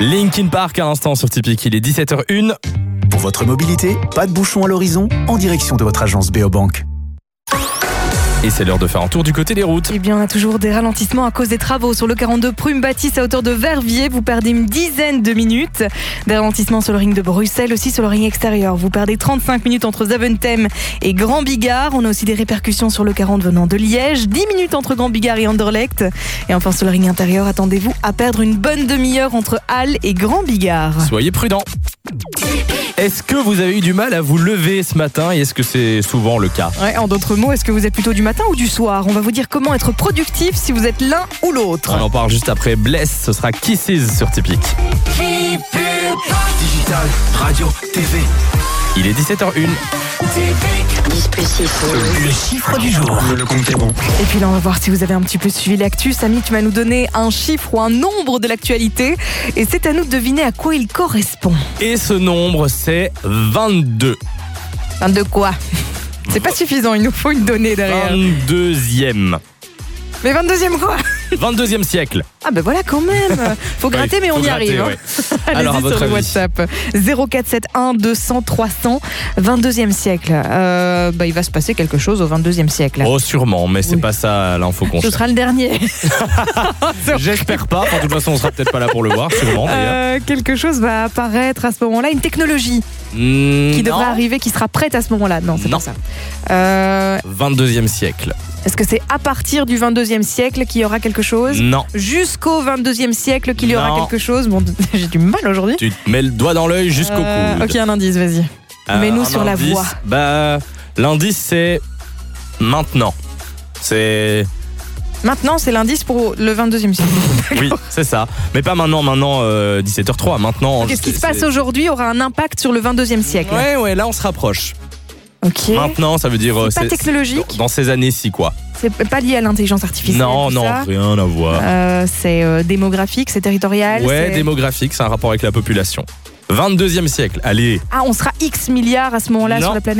Linkin Park à l'instant sur Tipeee, il est 17h01. Pour votre mobilité, pas de bouchon à l'horizon, en direction de votre agence Beobank. Et c'est l'heure de faire un tour du côté des routes. Eh bien, on a toujours des ralentissements à cause des travaux sur le 42 Prume-Baptiste à hauteur de Verviers. Vous perdez une dizaine de minutes. Des ralentissements sur le ring de Bruxelles, aussi sur le ring extérieur. Vous perdez 35 minutes entre Zaventem et Grand Bigard. On a aussi des répercussions sur le 40 venant de Liège. 10 minutes entre Grand Bigard et Anderlecht. Et enfin, sur le ring intérieur, attendez-vous à perdre une bonne demi-heure entre Halle et Grand Bigard. Soyez prudents. Est-ce que vous avez eu du mal à vous lever ce matin et est-ce que c'est souvent le cas ? Ouais, en d'autres mots, est-ce que vous êtes plutôt du matin ou du soir ? On va vous dire comment être productif si vous êtes l'un ou l'autre. On en parle juste après Bless, ce sera Kisses sur Tipeee. Digital, radio, TV. Il est 17h01. Le chiffre du jour. Le compte est bon. Et puis là, on va voir si vous avez un petit peu suivi l'actu. Samy, tu vas nous donner un chiffre ou un nombre de l'actualité. Et c'est à nous de deviner à quoi il correspond. Et ce nombre, c'est 22. 22 quoi ? C'est pas suffisant, il nous faut une donnée derrière. 22e. Mais 22e quoi ? 22e siècle. Ah ben voilà quand même. Faut gratter, mais on y arrive. Ouais. Allez-y Alors, à votre sur le avis. WhatsApp 0471 200 300 22e siècle. Il va se passer quelque chose au 22e siècle. Oh, sûrement, mais c'est Oui. pas ça l'info qu'on Ce cherche. sera le dernier. J'espère pas. Enfin, de toute façon, on sera peut-être pas là pour le voir, sûrement d'ailleurs. Quelque chose va apparaître à ce moment-là, une technologie qui devrait arriver, qui sera prête à ce moment-là. Non, c'est Non. pas ça. 22e siècle. Est-ce que c'est à partir du 22e siècle qu'il y aura quelque chose ? Non. Jusqu'au 22e siècle qu'il y aura Non. quelque chose ? Bon, j'ai du mal aujourd'hui. Tu te mets le doigt dans l'œil jusqu'au coude. Ok, un indice, vas-y. Mets-nous Un sur la indice, voie. L'indice, c'est maintenant. C'est... Maintenant, c'est l'indice pour le 22e siècle. Oui, c'est ça. Mais pas maintenant, 17h03. Maintenant. Qu'est-ce qui se passe aujourd'hui aura un impact sur le 22e siècle. Ouais, là, on se rapproche. Ok. Maintenant, ça veut dire... C'est pas technologique. Dans ces années-ci, quoi. C'est pas lié à l'intelligence artificielle. Non, tout ça. rien à voir. C'est démographique, c'est territorial. Ouais, c'est... démographique, c'est un rapport avec la population. 22e siècle, allez. Ah, on sera X milliards à ce moment-là Non. sur la planète ?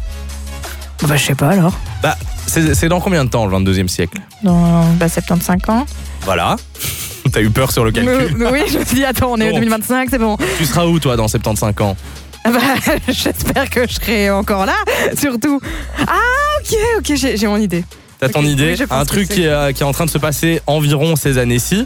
Bah, je sais pas alors. Bah, c'est dans combien de temps, le 22e siècle ? Dans 75 ans. Voilà. T'as eu peur sur le calcul. Oui, je me suis dit, attends, on est en Bon. 2025, c'est bon. Tu seras où, toi, dans 75 ans ? Ah bah, j'espère que je serai encore là, surtout. Ah, ok, j'ai mon idée. T'as ton Ok, idée oui, je pense Un que truc c'est- qui est en train de se passer environ ces années-ci.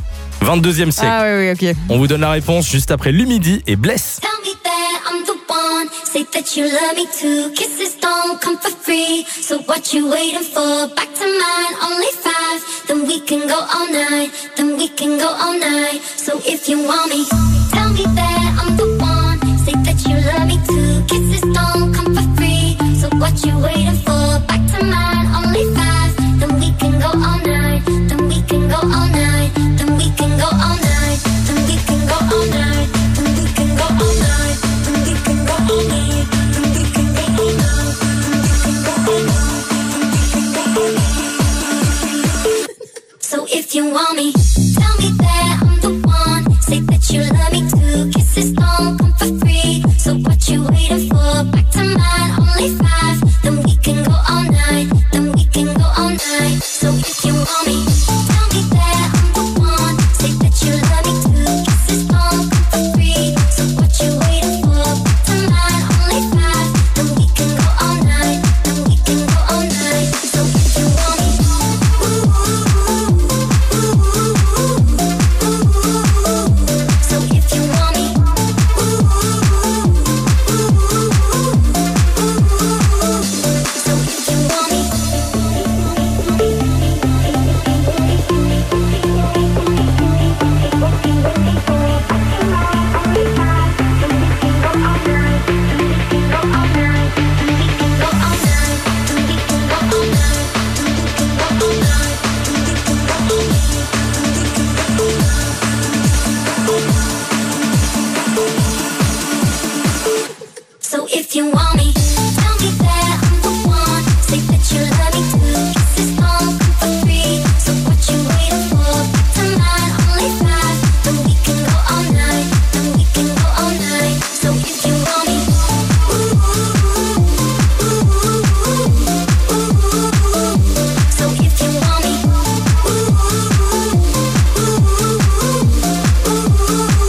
22e siècle. Ah oui, ok. On vous donne la réponse juste après Lumidi et Bless. Tell me that I'm the one. Say that you love me too. Kisses don't come for free. So what you waiting for? Back to mine, only 5. Then we can go all night. Then we can go all night. So if you want me, tell me that I'm the one. Say that you love me too. Kisses don't come for free. So what you waiting for? Back to mine, only 5. Then we can go all night. Then we can go all night. Then we can go all night. Then we can go all night. Then we can go all night. Then we can go all night. Then we can go all night. Then we can go all night. Then we can go all night. So if you want me, tell me that I'm the one. Say that you love me too. Kisses don't come for free. So what you waiting for? Back to mine, only 5. Then we can go all night. Then we can go all night. So if you want me, tell me that I'm the one. Say that you love me too. Kisses don't come for free. So what you waiting for? Back to mine, only 5. Then we can go all night. Then we can go all night. So if you want me, so if you want me, so if you want me. So if you want me, tell me that I'm the one. Say that you love me too. Kisses don't come for free. So what you waiting for? Back to mine, only 5. Then we can go all night. Then we can go all night. So if you want me, so if you want me,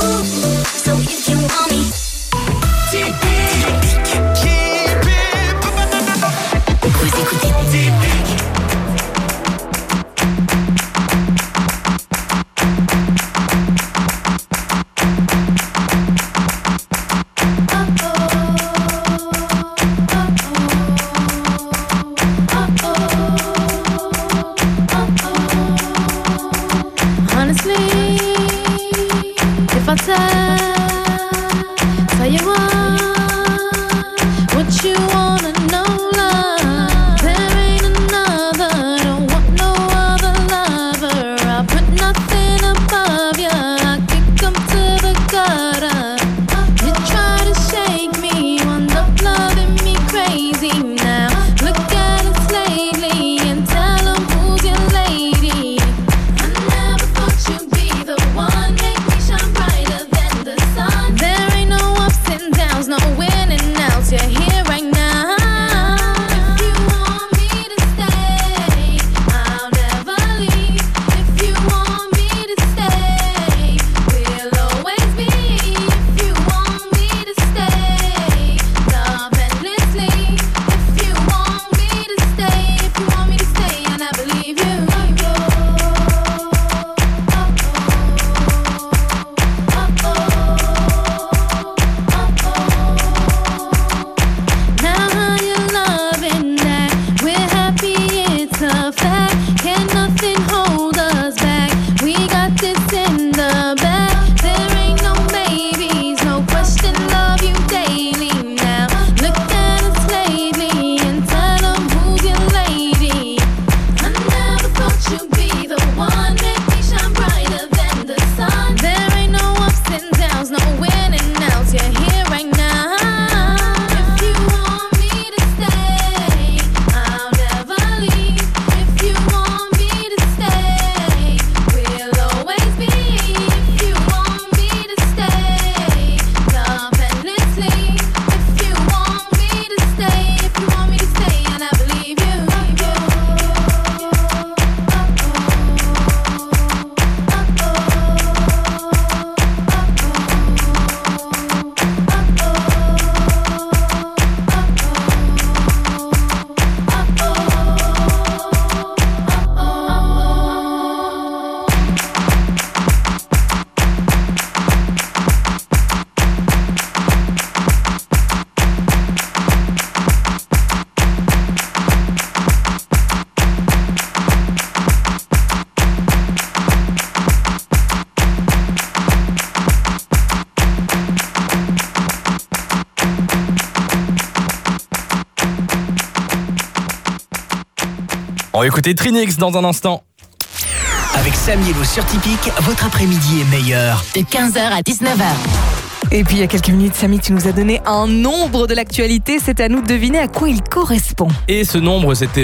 On va écouter Trinix dans un instant. Avec Samy et Lou sur Tipeee, votre après-midi est meilleur. De 15h à 19h. Et puis il y a quelques minutes, Samy, tu nous as donné un nombre de l'actualité. C'est à nous de deviner à quoi il correspond. Et ce nombre, c'était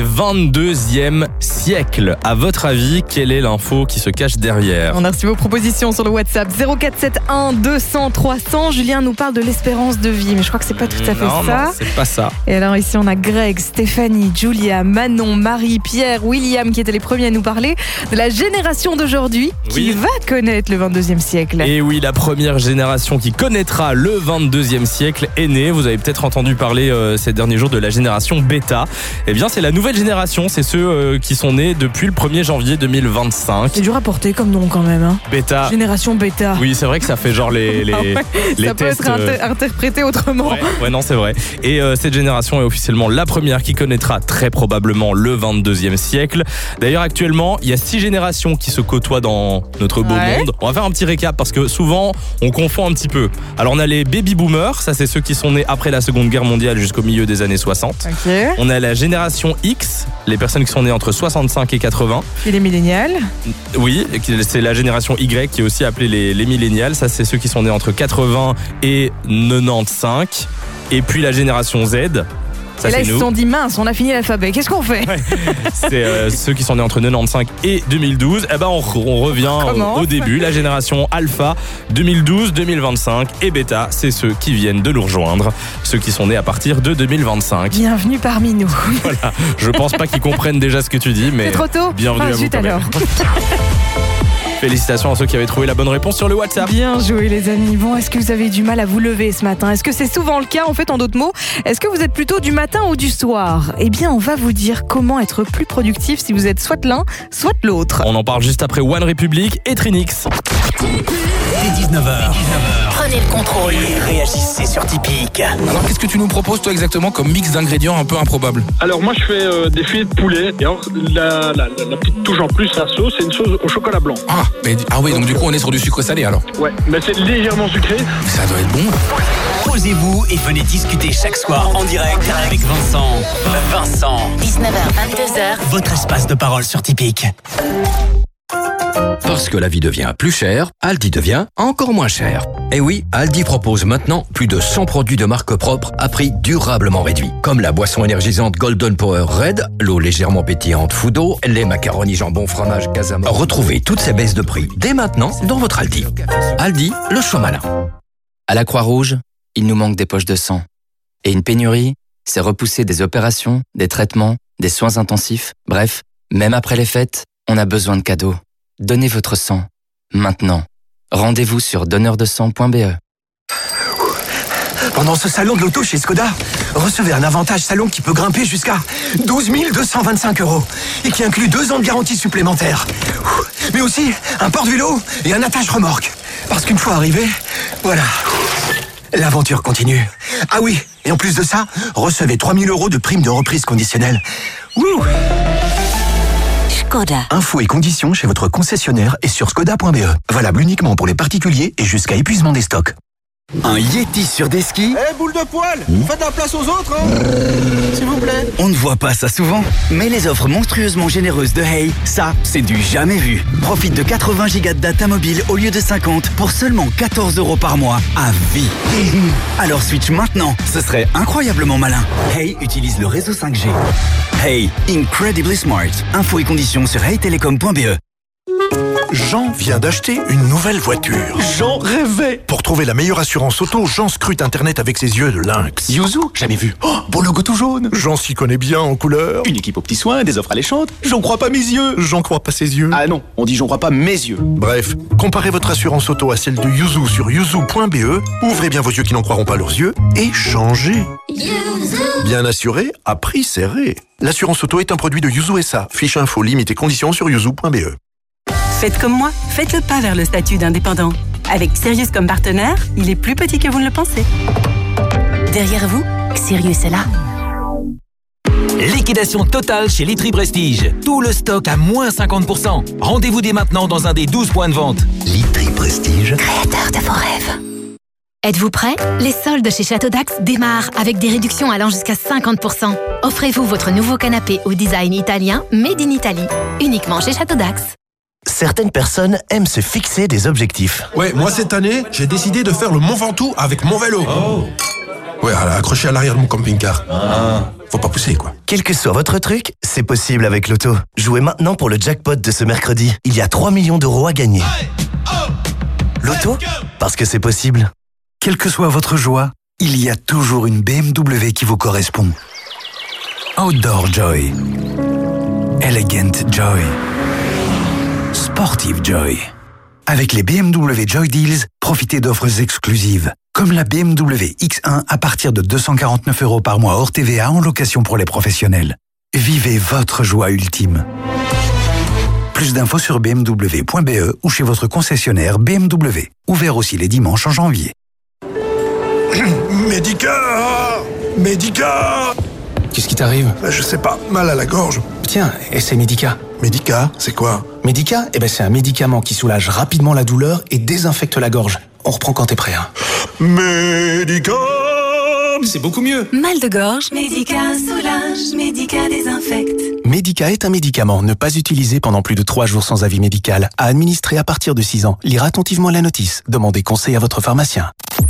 22e siècle. À votre avis, quelle est l'info qui se cache derrière ? On a reçu vos propositions sur le WhatsApp 0471 200 300. Julien nous parle de l'espérance de vie, mais je crois que c'est pas tout à fait ça. Non, c'est pas ça. Et alors ici, on a Greg, Stéphanie, Julia, Manon, Marie, Pierre, William qui étaient les premiers à nous parler de la génération d'aujourd'hui qui va connaître le 22e siècle. Et oui, la première génération qui connaîtra le 22e siècle est née. Vous avez peut-être entendu parler ces derniers jours de la génération bêta. Eh bien, c'est la nouvelle génération. C'est ceux qui sont nés depuis le 1er janvier 2025. C'est dur à porter comme nom quand même. Hein. Bêta. Génération bêta. Oui, c'est vrai que ça fait genre les ça tests. peut être interprété autrement. Ouais, non, c'est vrai. Et cette génération est officiellement la première qui connaîtra très probablement le 22e siècle. D'ailleurs, actuellement, il y a 6 générations qui se côtoient dans notre beau monde. On va faire un petit récap parce que souvent, on confond un petit peu. Alors, on a les baby boomers, ça c'est ceux qui sont nés après la Seconde Guerre mondiale jusqu'au milieu des années 60. Okay. On a la génération X, les personnes qui sont nées entre 65 et 80. Et les millénials. Oui, c'est la génération Y qui est aussi appelée les millénials. Ça, c'est ceux qui sont nés entre 80 et 95. Et puis la génération Z. Ça, et là, c'est ils se nous. sont dit, mince, on a fini l'alphabet. Qu'est-ce qu'on fait ? C'est ceux qui sont nés entre 95 et 2012. Eh ben, on revient au début. La génération Alpha, 2012-2025. Et Beta, c'est ceux qui viennent de nous rejoindre. Ceux qui sont nés à partir de 2025. Bienvenue parmi nous. Voilà. Je pense pas qu'ils comprennent déjà ce que tu dis, mais c'est trop tôt. bienvenue à vous quand même. Félicitations à ceux qui avaient trouvé la bonne réponse sur le WhatsApp. Bien joué les amis. Bon, est-ce que vous avez du mal à vous lever ce matin ? Est-ce que c'est souvent le cas ? En fait, en d'autres mots, est-ce que vous êtes plutôt du matin ou du soir ? Eh bien, on va vous dire comment être plus productif si vous êtes soit l'un, soit l'autre. On en parle juste après One Republic et Trinix. Dès 19h. Prenez le contrôle. Réagissez sur Tipeee. Alors qu'est-ce que tu nous proposes toi exactement comme mix d'ingrédients un peu improbables ? Alors moi je fais des filets de poulet et alors la petite touche en plus, la sauce, c'est une sauce au chocolat blanc. Ah oui, donc du coup on est sur du sucre salé alors. Ouais, mais c'est légèrement sucré. Ça doit être bon. Posez-vous et venez discuter chaque soir en direct avec Vincent. Vincent, 19h, 22h. votre espace de parole sur Tipeee. Parce que la vie devient plus chère, Aldi devient encore moins cher. Et oui, Aldi propose maintenant plus de 100 produits de marque propre à prix durablement réduit. Comme la boisson énergisante Golden Power Red, l'eau légèrement pétillante Foudo, les macaronis jambon fromage Casamance. Retrouvez toutes ces baisses de prix dès maintenant dans votre Aldi. Aldi, le choix malin. À la Croix-Rouge, il nous manque des poches de sang. Et une pénurie, c'est repousser des opérations, des traitements, des soins intensifs. Bref, même après les fêtes, on a besoin de cadeaux. Donnez votre sang, maintenant. Rendez-vous sur donneurdesang.be. Pendant ce salon de l'auto chez Skoda, recevez un avantage salon qui peut grimper jusqu'à 12 225 € et qui inclut 2 ans de garantie supplémentaire. Mais aussi un porte-vélo et un attache-remorque. Parce qu'une fois arrivé, voilà, l'aventure continue. Ah oui, et en plus de ça, recevez 3 000 € de prime de reprise conditionnelle. Wouh! Skoda. Infos et conditions chez votre concessionnaire et sur skoda.be. Valable uniquement pour les particuliers et jusqu'à épuisement des stocks. Un Yeti sur des skis. Boule de poil, faites la place aux autres, hein. S'il vous plaît. On ne voit pas ça souvent, mais les offres monstrueusement généreuses de Hey, ça, c'est du jamais vu. Profite de 80 gigas de data mobile au lieu de 50 pour seulement 14 € par mois à vie. Alors switch maintenant, ce serait incroyablement malin. Hey utilise le réseau 5G. Hey, incredibly smart. Infos et conditions sur heytelecom.be. Jean vient d'acheter une nouvelle voiture. J'en rêvais. Pour trouver la meilleure assurance auto, Jean scrute Internet avec ses yeux de lynx. Yuzu, jamais vu. Oh, beau logo tout jaune. Jean s'y connaît bien en couleur. Une équipe aux petits soins, des offres alléchantes. J'en crois pas mes yeux. J'en crois pas ses yeux. Ah non, on dit j'en crois pas mes yeux. Bref, comparez votre assurance auto à celle de Yuzu sur yuzu.be. Ouvrez bien vos yeux qui n'en croiront pas leurs yeux et changez. Bien assuré, à prix serré. L'assurance auto est un produit de Yuzu SA. Fiche info, limite et conditions sur yuzu.be. Faites comme moi, faites le pas vers le statut d'indépendant. Avec Sirius comme partenaire, il est plus petit que vous ne le pensez. Derrière vous, Sirius est là. Liquidation totale chez Litry Prestige. Tout le stock à moins 50%. Rendez-vous dès maintenant dans un des 12 points de vente. Litry Prestige. Créateur de vos rêves. Êtes-vous prêts? Les soldes chez Château d'Ax démarrent avec des réductions allant jusqu'à 50%. Offrez-vous votre nouveau canapé au design italien Made in Italy, uniquement chez Château d'Ax. Certaines personnes aiment se fixer des objectifs. Ouais, moi cette année, j'ai décidé de faire le Mont Ventoux avec mon vélo. Oh. Ouais, accroché à l'arrière de mon camping-car. Faut pas pousser, quoi. Quel que soit votre truc, c'est possible avec Loto. Jouez maintenant pour le jackpot de ce mercredi. Il y a 3 millions d'euros à gagner. Loto, parce que c'est possible. Quelle que soit votre joie, il y a toujours une BMW qui vous correspond. Outdoor Joy. Elegant Joy. Sportive Joy. Avec les BMW Joy Deals, profitez d'offres exclusives, comme la BMW X1 à partir de 249 € par mois hors TVA en location pour les professionnels. Vivez votre joie ultime. Plus d'infos sur bmw.be ou chez votre concessionnaire BMW. Ouvert aussi les dimanches en janvier. Médica. Qu'est-ce qui t'arrive? Je sais pas, mal à la gorge. Tiens, essaie Médica. Médica, c'est quoi? Médica, c'est un médicament qui soulage rapidement la douleur et désinfecte la gorge. On reprend quand t'es prêt. Médica. C'est beaucoup mieux. Mal de gorge, Médica soulage, Médica désinfecte. Médica est un médicament. Ne pas utiliser pendant plus de 3 jours sans avis médical. À administrer à partir de 6 ans. Lire attentivement la notice. Demandez conseil à votre pharmacien.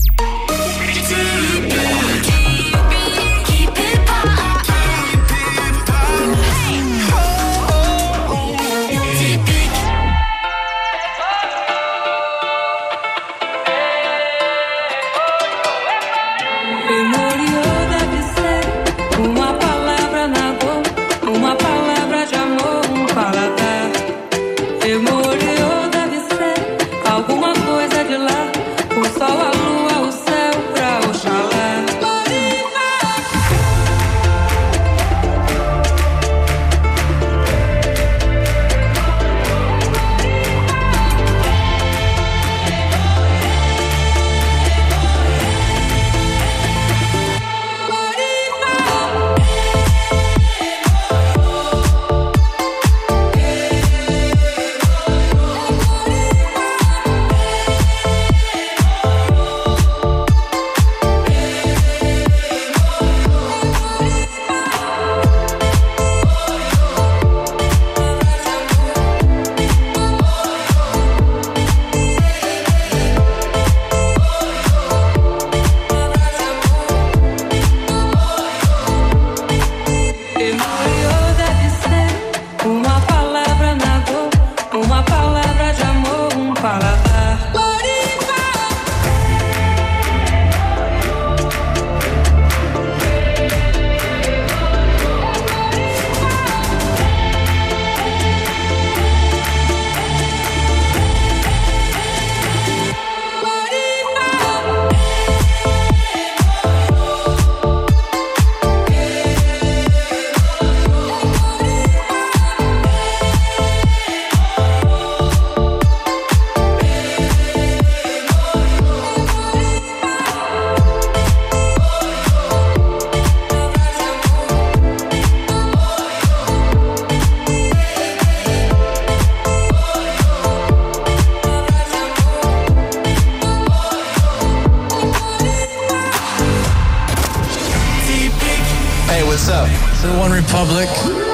Republic.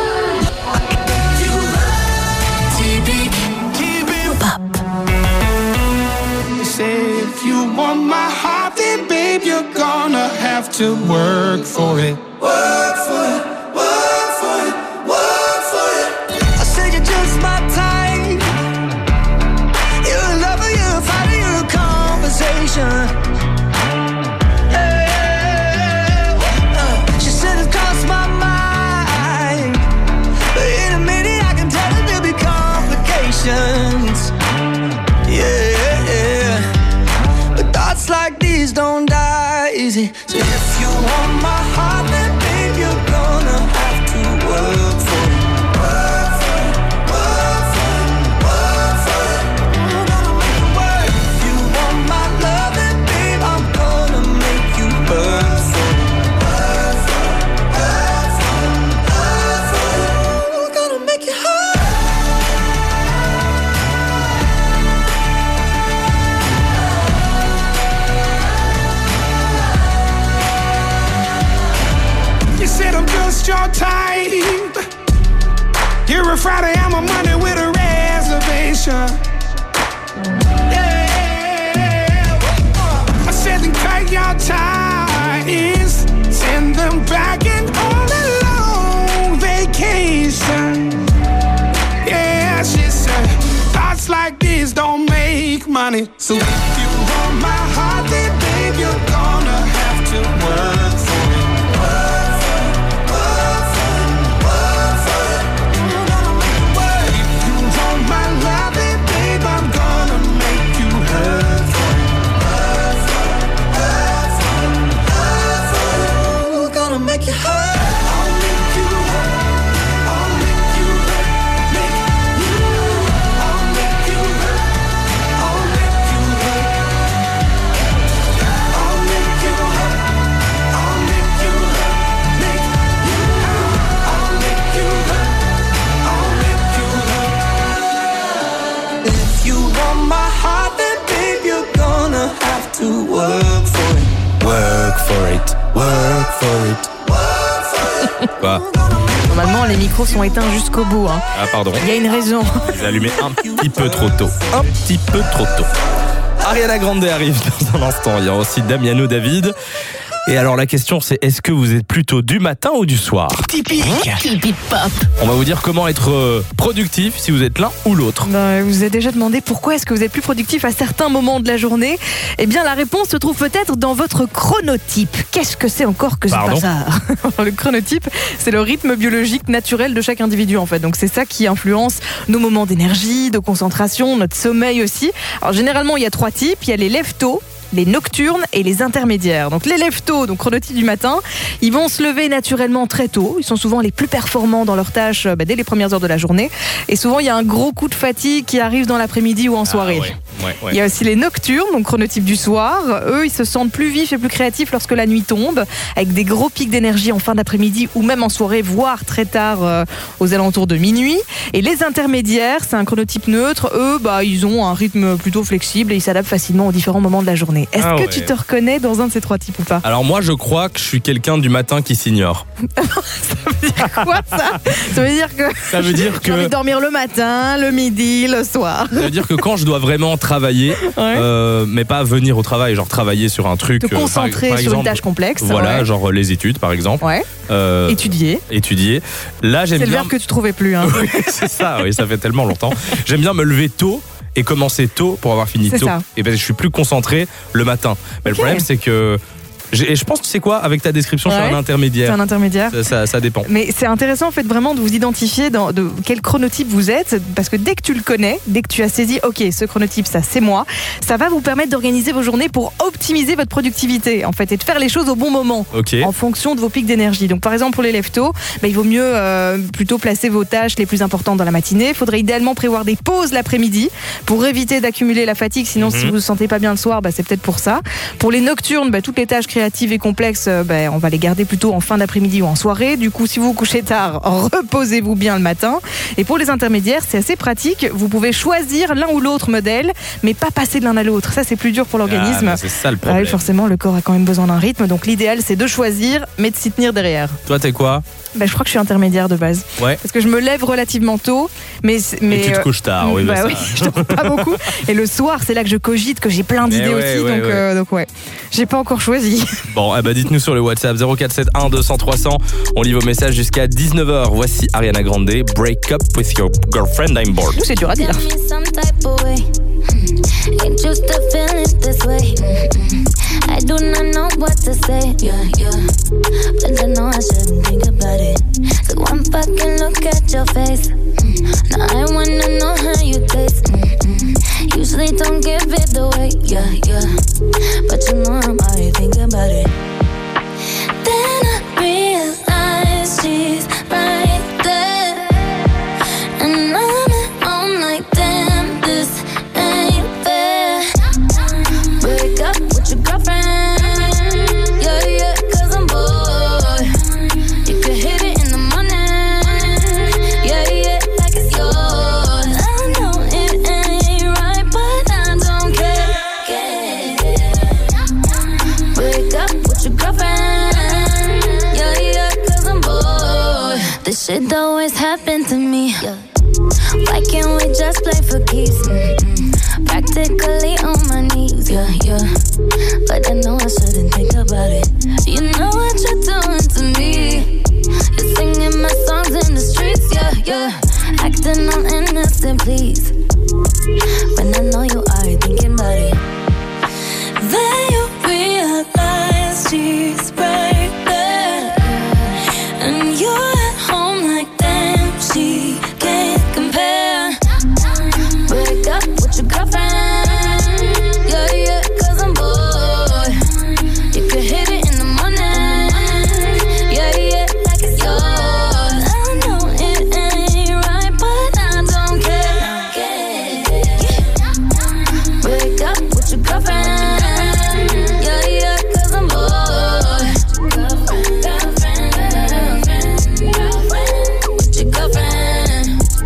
Say if you want my heart, then babe, you're gonna have to work for it. Work for it, work for it, work for it. I said you're just my type. You're a lover, you're a fighter, you're a conversation. She said it crossed my mind, but in a minute I can tell that there'll be complications. Yeah, but thoughts like these don't die easy. So if you want my heart, then babe, you're gonna have to work for it. Work for it, work for it, work for it. I'm gonna make it work. If you want my love, then babe, I'm gonna make you work for it. Work for it, work for it, work for it. We're gonna make it hard. said I'm just your type. You're a Friday, I'm a Monday with a reservation. Yeah. I said then cut your ties, send them back and on a long vacation. Yeah, she said thoughts like this don't make money. So if you want my heart, then babe, you're gonna have to work for it. Work for it, work for it, work for it. You're gonna make it work. If you want my love, then babe, I'm gonna make you hurt for it. Work for it, work for it, work for it. Ooh, gonna make you hurt. I'll make you hurt. I'll make you hurt. Make you hurt. I'll make you hurt. I'll make you hurt. I'll make you hurt. I'll make you hurt. Make you hurt. I'll make you hurt. I'll make you hurt. If you want my heart, then babe, you're gonna have to work for it. Work for it, work for it. Quoi? Normalement, les micros sont éteints jusqu'au bout. Hein. Ah, pardon. Il y a une raison. J'ai allumé un petit peu trop tôt. Un petit peu trop tôt. Ariana Grande arrive dans un instant. Il y a aussi Damiano David. Et alors la question c'est, est-ce que vous êtes plutôt du matin ou du soir? Typique pop. On va vous dire comment être productif si vous êtes l'un ou l'autre. Vous vous êtes déjà demandé pourquoi est-ce que vous êtes plus productif à certains moments de la journée? Eh bien la réponse se trouve peut-être dans votre chronotype. Qu'est-ce que c'est encore que ce bazar? Le chronotype, c'est le rythme biologique naturel de chaque individu en fait. Donc c'est ça qui influence nos moments d'énergie, de concentration, notre sommeil aussi. Alors généralement il y a 3 types, il y a les lève-tôt, les nocturnes et les intermédiaires. Donc les lève-tôt, donc chronotype du matin, ils vont se lever naturellement très tôt. Ils sont souvent les plus performants dans leurs tâches dès les premières heures de la journée. Et souvent, il y a un gros coup de fatigue qui arrive dans l'après-midi ou en soirée. Ouais. Il y a aussi les nocturnes, donc chronotype du soir. Eux, ils se sentent plus vifs et plus créatifs lorsque la nuit tombe, avec des gros pics d'énergie en fin d'après-midi ou même en soirée, voire très tard aux alentours de minuit. Et les intermédiaires, c'est un chronotype neutre. Eux, ils ont un rythme plutôt flexible et ils s'adaptent facilement aux différents moments de la journée. Est-ce que tu te reconnais dans un de ces 3 types ou pas? Alors moi je crois que je suis quelqu'un du matin qui s'ignore. Ça veut dire quoi ça? Ça veut dire que j'ai envie de dormir le matin, le midi, le soir. Ça veut dire que quand je dois vraiment travailler, mais pas venir au travail, genre travailler sur un truc. Te concentrer par sur une tâche complexe. Voilà, genre les études par exemple. Étudier. Là j'aime bien. C'est le verbe que tu trouvais plus. Hein. Oui, c'est ça, oui, ça fait tellement longtemps. J'aime bien me lever tôt et commencer tôt pour avoir fini tôt. Et je suis plus concentré le matin. Mais le problème c'est que je pense, tu sais quoi, avec ta description, je suis un intermédiaire. C'est un intermédiaire. Ça dépend. Mais c'est intéressant en fait vraiment de vous identifier de quel chronotype vous êtes, parce que dès que tu le connais, dès que tu as saisi, ok, ce chronotype, ça c'est moi, ça va vous permettre d'organiser vos journées pour optimiser votre productivité en fait et de faire les choses au bon moment, en fonction de vos pics d'énergie. Donc par exemple pour les lève-tôt, il vaut mieux plutôt placer vos tâches les plus importantes dans la matinée. Il faudrait idéalement prévoir des pauses l'après-midi pour éviter d'accumuler la fatigue. Sinon, si vous ne vous sentez pas bien le soir, c'est peut-être pour ça. Pour les nocturnes, toutes les tâches créatives et complexes, on va les garder plutôt en fin d'après-midi ou en soirée. Du coup, si vous vous couchez tard, reposez-vous bien le matin. Et pour les intermédiaires, c'est assez pratique. Vous pouvez choisir l'un ou l'autre modèle, mais pas passer de l'un à l'autre. Ça, c'est plus dur pour l'organisme. C'est ça le problème. Forcément, le corps a quand même besoin d'un rythme. Donc l'idéal, c'est de choisir, mais de s'y tenir derrière. Toi, t'es quoi? Je crois que je suis intermédiaire de base. Ouais. Parce que je me lève relativement tôt, mais et tu te couches tard. Oui, je dors pas beaucoup. Et le soir, c'est là que je cogite, que j'ai plein d'idées aussi. Donc j'ai pas encore choisi. Bon, dites-nous sur le WhatsApp 0471 200 300. On lit vos messages jusqu'à 19h. Voici Ariana Grande, Break Up With Your Girlfriend, I'm Bored. C'est dur à dire. Ain't just a feeling this way. I do not know what to say. But I know I shouldn't think about it. So one fucking look at your face. Now I wanna know how you taste. Usually don't give it away. But you know I'm already thinking about it. Then I realize she's right there. And I'm at home like damn, this ain't fair. Break up with your girlfriend. Yeah, cause I'm bored. You can hit it in the morning. Yeah, like it's yours. I know it ain't right, but I don't care. Break up Shit always happen to me. Why can't we just play for keeps? Practically on my knees, yeah. But I know I shouldn't think about it. You know what you're doing to me. You're singing my songs in the streets, yeah. Acting all innocent, please. When I know you are thinking about it. Then you realize she's right there, and you're at home like damn, she can't compare. Break up with your girlfriend, yeah, 'cause I'm bored. You could hit it in the morning, yeah, like it's yours. I know it ain't right, but I don't care. Break up with your girlfriend, yeah, 'cause I'm bored. With your girlfriend,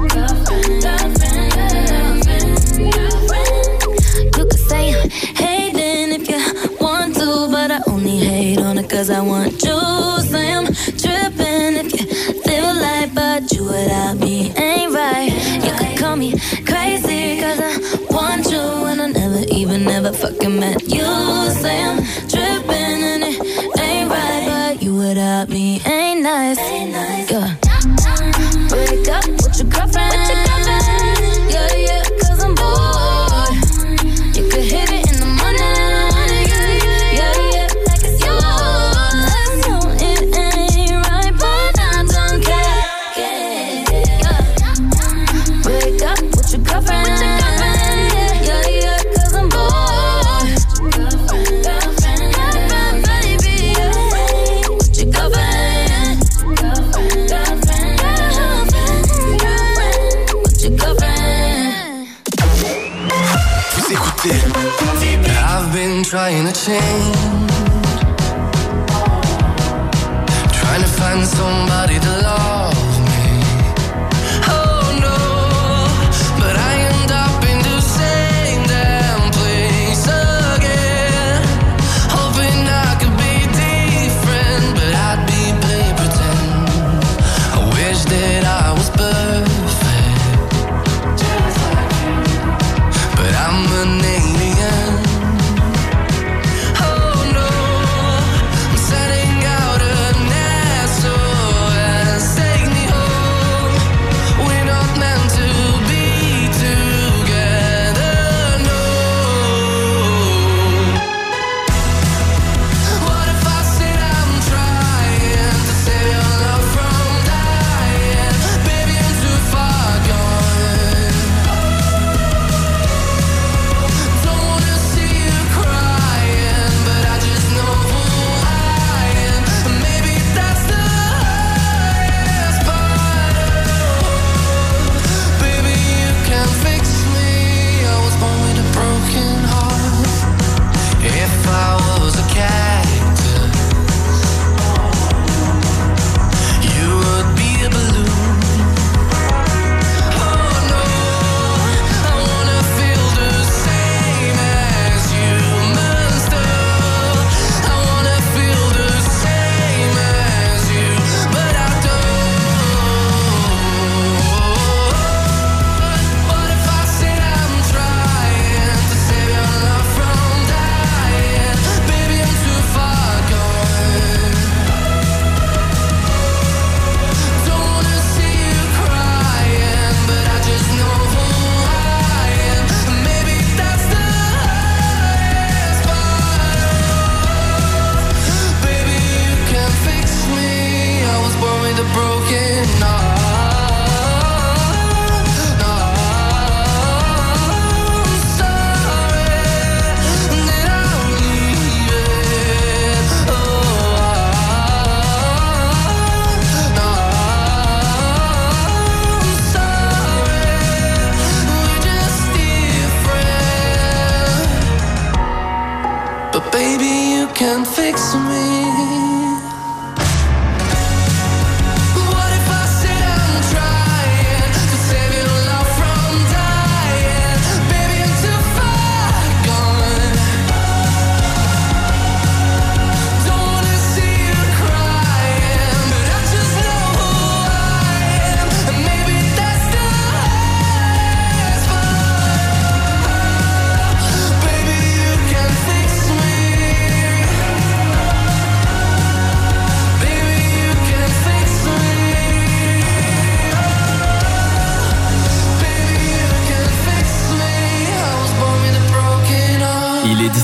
you could say I'm hating if you want to, but I only hate on it 'cause I want you. Say I'm tripping if you live a life, but you without me ain't right. You could call me crazy 'cause I want you, and I never fucking met you. Say I'm tripping and it ain't right, but you without me ain't nice. Yeah. Break up with your girlfriend, yeah, 'cause I'm bored. You could hit it in the morning, yeah, like it's yours. I know it ain't right, but I don't care. Yeah. Break up with your girlfriend, yeah, 'cause I'm bored. Girlfriend, baby, yeah. With your girlfriend, with your girlfriend. Vous écoutez I've been trying to change, trying to find somebody to love me. Oh no, but I end up in the same damn place again. Hoping I could be different, but I'd be play pretend. I wish that I was perfect, but I'm an alien. Oh no,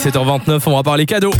17h29, on va parler cadeaux.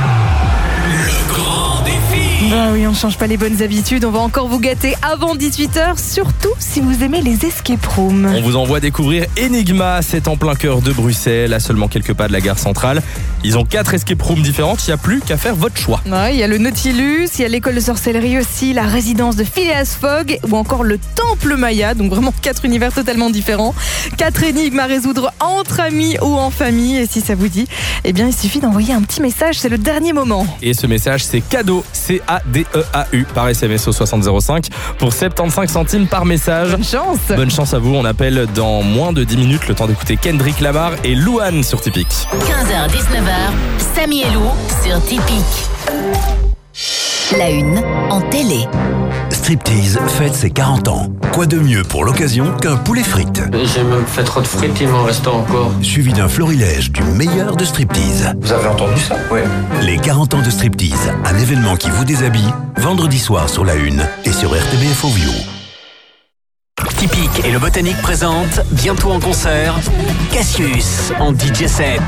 Bah oui, on ne change pas les bonnes habitudes. On va encore vous gâter avant 18h, surtout si vous aimez les escape rooms. On vous envoie découvrir Enigma, c'est en plein cœur de Bruxelles, à seulement quelques pas de la gare centrale. Ils ont 4 escape rooms différentes, il n'y a plus qu'à faire votre choix. Ouais, il y a le Nautilus, il y a l'école de sorcellerie aussi, la résidence de Phileas Fogg ou encore le temple Maya. Donc vraiment 4 univers totalement différents. 4 énigmes à résoudre entre amis ou en famille. Et si ça vous dit, eh bien il suffit d'envoyer un petit message, c'est le dernier moment. Et ce message, c'est cadeau, CADEAU par SMS au 6005 pour 75 centimes par message. Bonne chance. Bonne chance à vous, on appelle dans moins de 10 minutes, le temps d'écouter Kendrick Lamar et Louane sur Typique. 15h-19h, Samy et Lou sur Typique. La une en télé. Striptease fête ses 40 ans. Quoi de mieux pour l'occasion qu'un poulet frites? J'ai même fait trop de frites, il m'en reste encore. Suivi d'un florilège du meilleur de striptease. Vous avez entendu ça? Oui. Les 40 ans de striptease, un événement qui vous déshabille, vendredi soir sur La Une et sur RTBF Ovio. Typique et le Botanique présentent bientôt en concert Cassius en DJ set.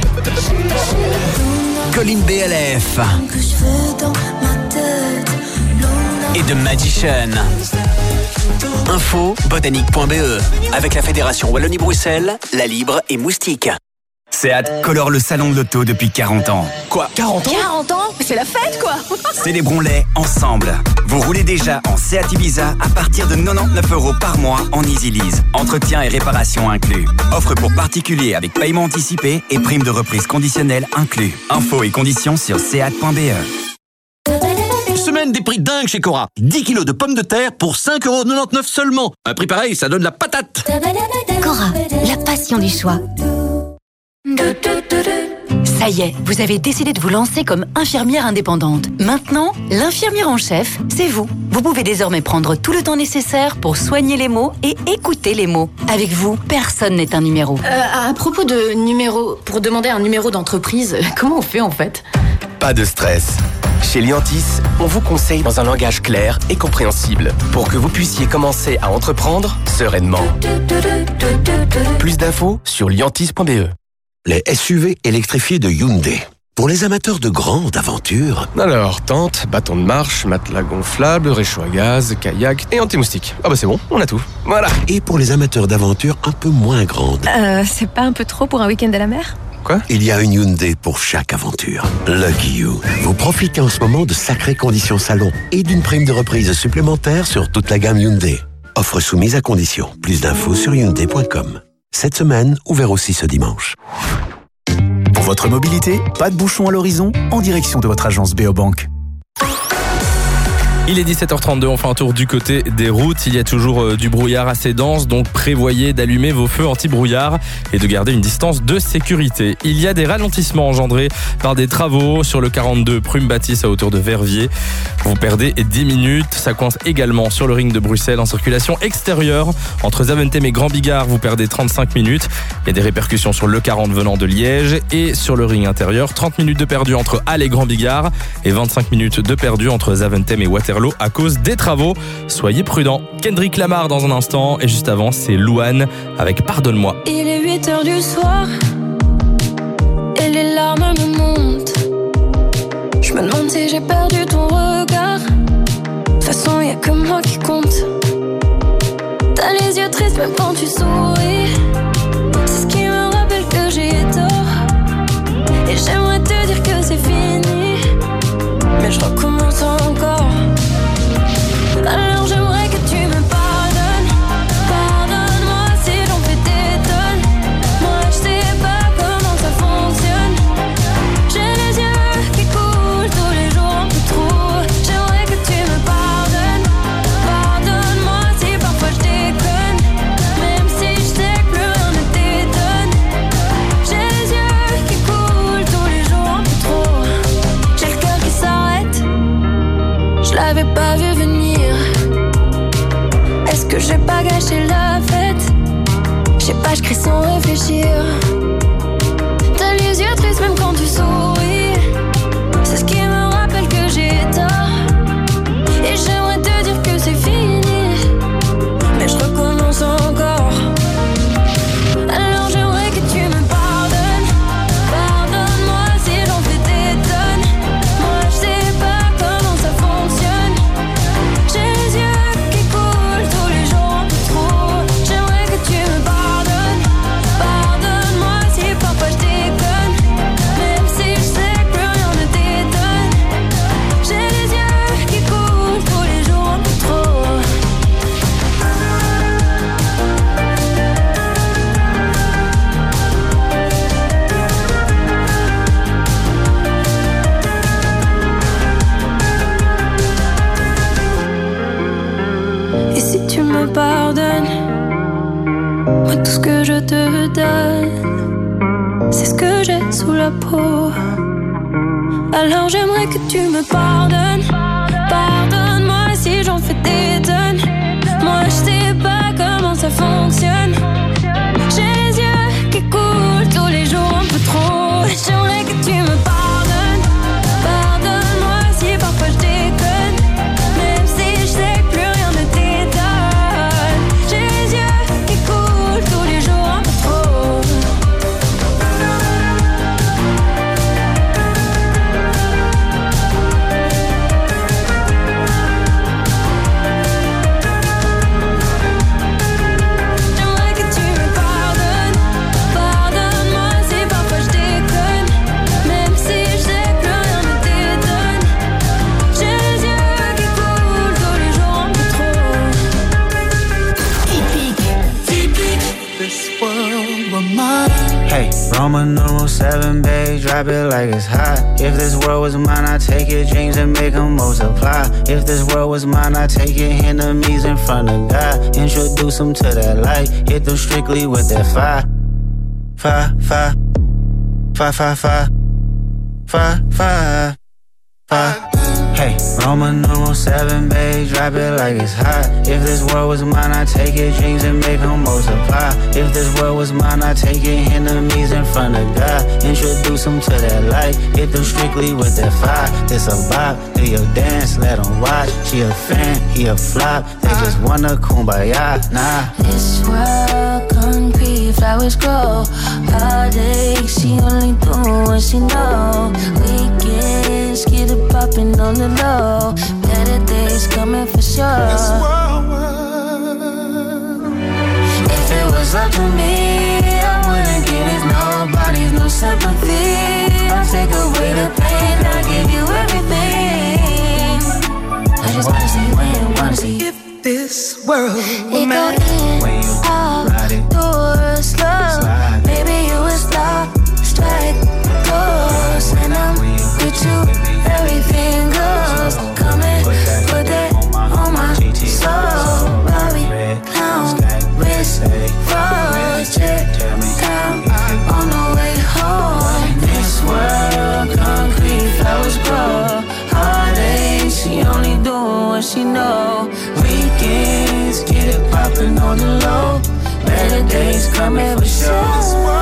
Colin BLF et The Magician. Info botanique.be avec la Fédération Wallonie-Bruxelles, La Libre et Moustique. Seat colore le salon de l'auto depuis 40 ans. Quoi, 40 ans? 40 ans? C'est la fête, quoi. Célébrons-les ensemble. Vous roulez déjà en Seat Ibiza à partir de 99 € par mois en Easy Lease. Entretien et réparation inclus. Offre pour particuliers avec paiement anticipé et prime de reprise conditionnelle inclus. Infos et conditions sur seat.be. Semaine des prix dingues chez Cora. 10 kilos de pommes de terre pour 5,99 € seulement. Un prix pareil, ça donne la patate. Cora, la passion du choix. Ça y est, vous avez décidé de vous lancer comme infirmière indépendante. Maintenant, l'infirmière en chef, c'est vous. Vous pouvez désormais prendre tout le temps nécessaire pour soigner les mots et écouter les mots. Avec vous, personne n'est un numéro. À propos de numéro, pour demander un numéro d'entreprise, comment on fait en fait? Pas de stress. Chez Liantis, on vous conseille dans un langage clair et compréhensible pour que vous puissiez commencer à entreprendre sereinement. Plus d'infos sur liantis.be. Les SUV électrifiés de Hyundai. Pour les amateurs de grandes aventures. Alors, tente, bâton de marche, matelas gonflable, réchaud à gaz, kayak et anti-moustique. Ah bah c'est bon, on a tout. Voilà. Et pour les amateurs d'aventures un peu moins grandes. C'est pas un peu trop pour un week-end à la mer? Quoi? Il y a une Hyundai pour chaque aventure. Lucky You. Vous profitez en ce moment de sacrées conditions salon et d'une prime de reprise supplémentaire sur toute la gamme Hyundai. Offre soumise à conditions. Plus d'infos sur Hyundai.com. Cette semaine, ouvert aussi ce dimanche. Pour votre mobilité, pas de bouchon à l'horizon, en direction de votre agence Beobank. Il est 17h32, on fait un tour du côté des routes. Il y a toujours du brouillard assez dense, donc prévoyez d'allumer vos feux anti-brouillard et de garder une distance de sécurité. Il y a des ralentissements engendrés par des travaux sur le 42 Prume Bâtisse à hauteur de Verviers. Vous perdez 10 minutes. Ça coince également sur le ring de Bruxelles en circulation extérieure. Entre Zaventem et Grand Bigard, vous perdez 35 minutes. Il y a des répercussions sur le 40 venant de Liège et sur le ring intérieur. 30 minutes de perdu entre Halle et Grand Bigard et 25 minutes de perdu entre Zaventem et Waterloo à cause des travaux. Soyez prudents. Kendrick Lamar dans un instant et juste avant, c'est Louane avec Pardonne-moi. Il est 8h du soir et les larmes me montent. Je me demande si j'ai perdu ton regard. De toute façon, y'a que moi qui compte. T'as les yeux tristes même quand tu souris. C'est ce qui me rappelle que j'ai tort. Et j'aimerais te dire que c'est fini, mais je recommence encore. Alors j'aimerais que tu me pardonnes. Pardonne-moi si j'en fais des tonnes. Moi je sais pas comment ça fonctionne. J'ai les yeux qui coulent tous les jours un peu trop. J'aimerais que tu me pardonnes. Pardonne-moi si parfois je déconne. Même si je sais que plus rien ne t'étonne. J'ai les yeux qui coulent tous les jours un peu trop. J'ai le cœur qui s'arrête. Je l'avais pas vu venir. Est-ce que j'ai pas gâché la fête? Je sais pas, je crie sans réfléchir. T'as les yeux tristes même quand tu souris. C'est ce qui me rappelle que j'ai tort. Et j'aimerais te dire que c'est fini, mais je recommence encore. Alors j'aimerais que tu me pardonnes. Pardonne-moi ta peau. Alors j'aimerais que tu me pardonnes. Pardonne-moi si j'en fais des tonnes. Moi je sais pas comment ça fonctionne. J'ai les yeux qui coulent tous les jours un peu trop. J'aimerais que tu me pardonnes. Pardonne-moi si parfois je déconne. Même si je sais que plus rien ne t'étonne. J'ai les yeux qui coulent tous les jours un peu trop. J'aimerais que tu me pardonnes. Pardonne-moi si parfois je déconne. Même si je sais que plus rien ne t'étonne. J'ai les yeux qui coulent tous les jours un peu trop. Typique. This world were mine. Hey, Roman numeral 7, babe, drop it like it's hot. If this world was mine, I'd take your dreams and make them multiply. If this world was mine, I'd take your enemies in front of God. Introduce them to that light, hit them strictly with that fire. Fire, fire, fire, fire, fire, fire, fire, fire. Hey, Roman numeral 7, babe, drop it like it's hot. If this world was mine, I'd take your dreams and make them multiply. If this world was mine, I'd take your enemies in front of God. Introduce them to that light, hit them strictly with that fire. This a bop, do your dance, let them watch. She a fan, he a flop, they just wanna kumbaya, nah. This world concrete, flowers grow. Heartache, she only do what she know. Weekends, get it poppin' on the low. Better days coming for sure. If it was up to me, I wouldn't give it nobody's no sympathy. I'll take away the pain, I'll give you everything. I just wanna see when, wanna see if this world were mine. When you ride it, do slow. Maybe you would stop, strike, goes. And I'm with you, everything goes. Come and put that on my soul. Robbie, clown, wrist, rose, check, down, on the way home. This world, concrete, flowers grow. Heartache, she only doing what she know. Weekends, get it poppin' on the low. Better days coming for sure.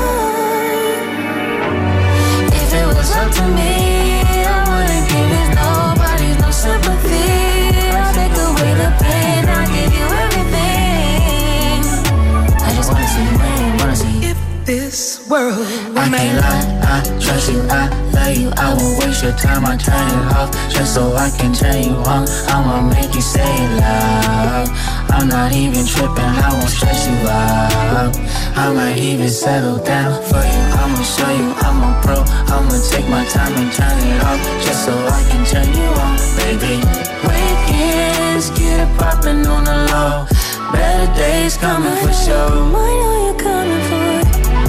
If it was up to me, I wouldn't give it nobody's no sympathy. I'll take away the pain, I'll give you everything. I just wanna see when, wanna see if this world were mine. I can't lie, I trust you, I love you. I won't waste your time, I turn it off just so I can turn you on. I'ma make you say it loud. I'm not even tripping, I won't stress you out. I might even settle down for you. I'ma show you I'm a pro. I'ma take my time and turn it off just so I can turn you on, baby. Weekends, get it poppin' on the low. Better days coming for sure. I know you're coming for it.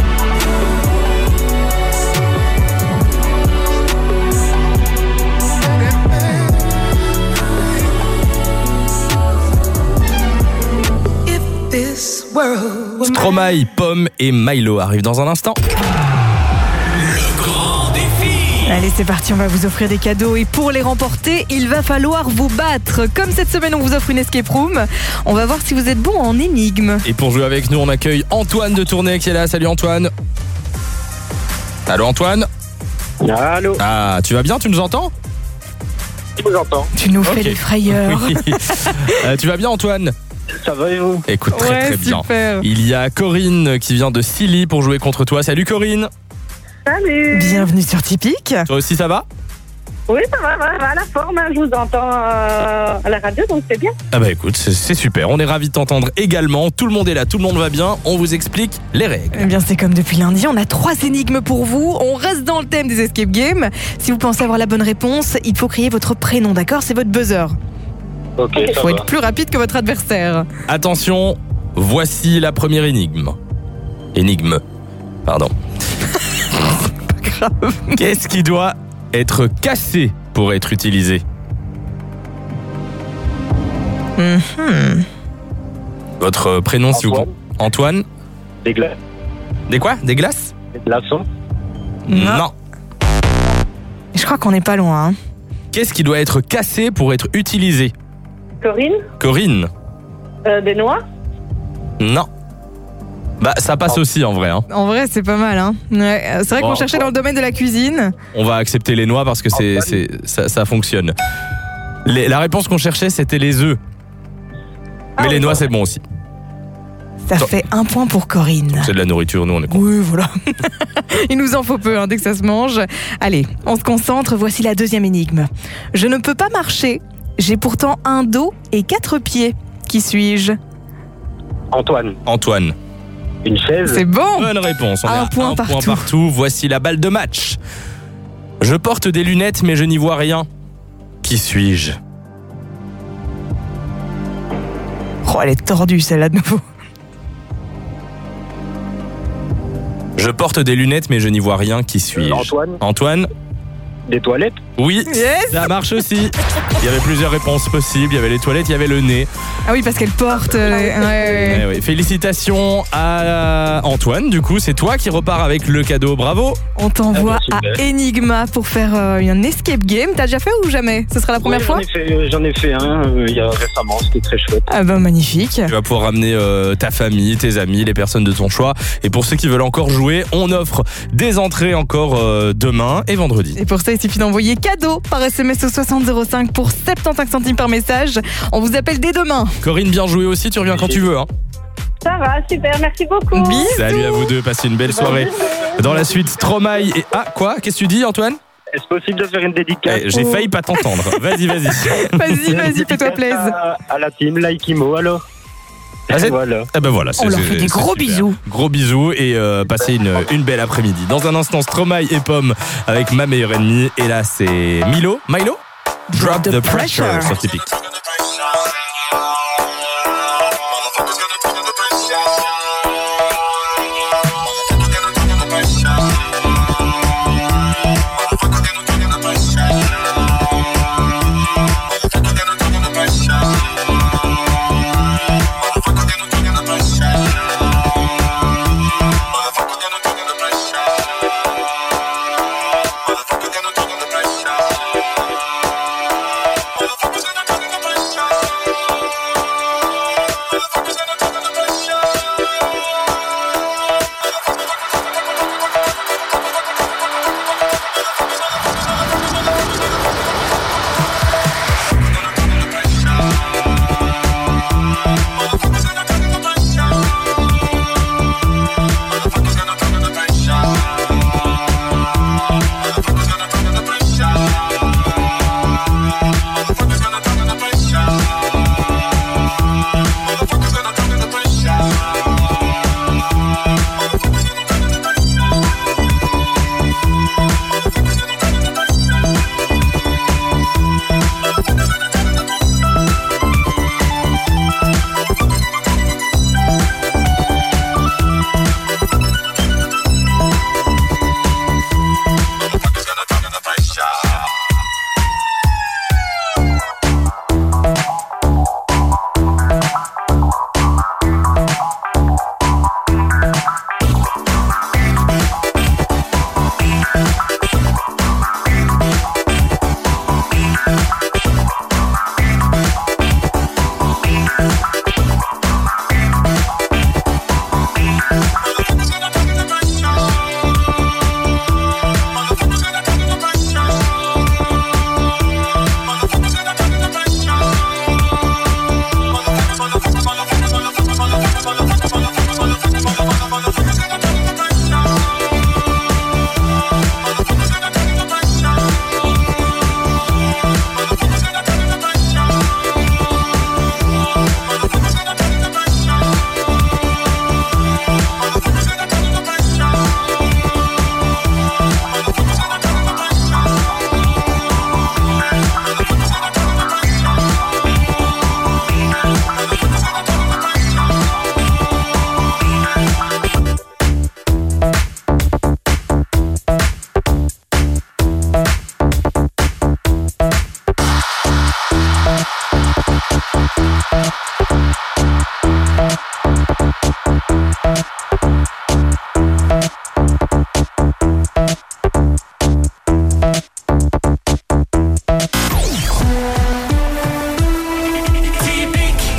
Stromae, Pomme et Milo arrivent dans un instant. Le grand défi. Allez, c'est parti, on va vous offrir des cadeaux et pour les remporter, il va falloir vous battre. Comme cette semaine, on vous offre une escape room. On va voir si vous êtes bon en énigmes. Et pour jouer avec nous, on accueille Antoine de Tournai qui est là. Salut Antoine. Allô Antoine. Allô. Ah, tu vas bien, tu nous entends? Je vous entends. Tu nous fais des frayeurs. Oui. Tu vas bien Antoine? Ça va et vous? Écoute, très bien. Super. Il y a Corinne qui vient de Silly pour jouer contre toi. Salut Corinne. Salut. Bienvenue sur Typique. Toi aussi ça va? Oui, ça va, à la forme. Je vous entends à la radio, donc c'est bien. Ah bah écoute, c'est super. On est ravis de t'entendre également. Tout le monde est là, tout le monde va bien. On vous explique les règles. Eh bien, c'est comme depuis lundi. On a 3 énigmes pour vous. On reste dans le thème des escape games. Si vous pensez avoir la bonne réponse, il faut crier votre prénom, d'accord? C'est votre buzzer. Ok, Il faut être plus rapide que votre adversaire. Attention, voici la première énigme. Pardon. Pas grave. Qu'est-ce qui doit être cassé pour être utilisé? Votre prénom, si vous... Antoine? Des glaces. Des quoi? Des glaces? Des glaçons. Non. Je crois qu'on n'est pas loin. Hein. Qu'est-ce qui doit être cassé pour être utilisé? Corinne. Des noix. Non. Bah ça passe aussi en vrai. Hein. En vrai, c'est pas mal. Hein. Ouais, c'est vrai qu'on cherchait dans le domaine de la cuisine. On va accepter les noix parce que ça fonctionne. La réponse qu'on cherchait, c'était les œufs. Mais les noix, c'est bon aussi. Ça fait 1 point pour Corinne. C'est de la nourriture, nous on est con. Oui, voilà. Il nous en faut peu dès que ça se mange. Allez, on se concentre, voici la deuxième énigme. Je ne peux pas marcher, j'ai pourtant un dos et 4 pieds. Qui suis-je? Antoine. Une chaise. C'est bon. Bonne réponse, on est à point partout. Voici la balle de match. Je porte des lunettes mais je n'y vois rien. Qui suis-je? Oh, elle est tordue celle-là de nouveau. Je porte des lunettes mais je n'y vois rien. Qui suis-je? Antoine. Des toilettes. Oui, yes. Ça marche aussi. Il y avait plusieurs réponses possibles. Il y avait les toilettes, il y avait le nez. Ah oui, parce qu'elle porte... ouais. Félicitations à Antoine. Du coup, c'est toi qui repars avec le cadeau. Bravo. On t'envoie à Enigma pour faire un escape game. T'as déjà fait ou jamais? Ce sera la première fois? J'en ai fait un il y a récemment. C'était très chouette. Ah bah magnifique. Tu vas pouvoir ramener ta famille, tes amis, les personnes de ton choix. Et pour ceux qui veulent encore jouer, on offre des entrées encore demain et vendredi. Et pour ça, il suffit d'envoyer cadeau par SMS au 6005 pour 75 centimes par message. On vous appelle dès demain. Corinne, bien joué aussi, tu reviens quand tu veux. Hein. Ça va, super, merci beaucoup. Bisous. Salut à vous deux, passez une belle soirée. Dans la suite, Stromae et... Ah, quoi? Qu'est-ce que tu dis, Antoine? Est-ce possible de faire une dédicace? J'ai failli pas t'entendre. Vas-y. Vas-y, fais-toi plaisir. À la team Laikimo, alors. Voilà. Ah ben voilà, on leur fait des gros bisous. Gros bisous et passez une belle après-midi. Dans un instant, Stromae et Pomme avec Ma meilleure ennemie. Et là, c'est Milo. Drop the pressure sur Typique.